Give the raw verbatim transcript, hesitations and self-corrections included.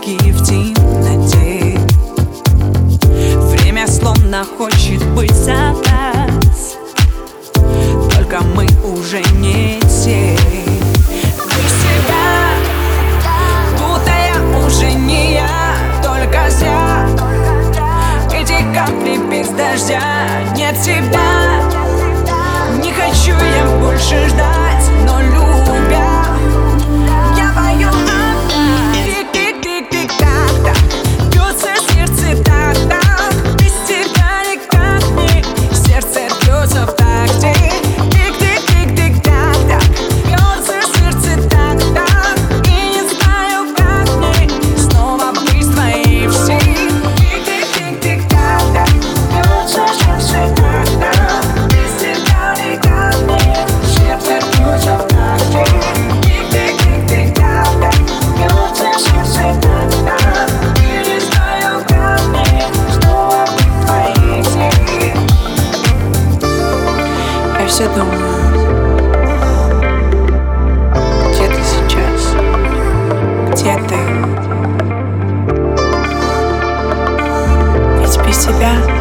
шаги в темноте. Время словно хочет быть за нас, только мы уже не те. Без тебя, будто я уже не я, только зря эти капли без дождя. Нет тебя, не хочу я больше ждать, но любя, я пою одна. Тик-тик-тик-тик-так-так, бьется сердце так-так. Без тебя никак не, сердце бьется в такте. Тик-тик-тик-тик-так-так, бьется сердце так-так. И не знаю, как мне снова быть в твоей всей. Тик-тик-тик-тик-так-так, бьется сердце так-так. Без тебя никак не, сердце бьется в такте. Тик-тик-тик-тик-так-так, бьется сердце так-так. И не знаю, как мне снова быть в твоей всей. Я все думаю, где ты сейчас, где ты? Ведь без тебя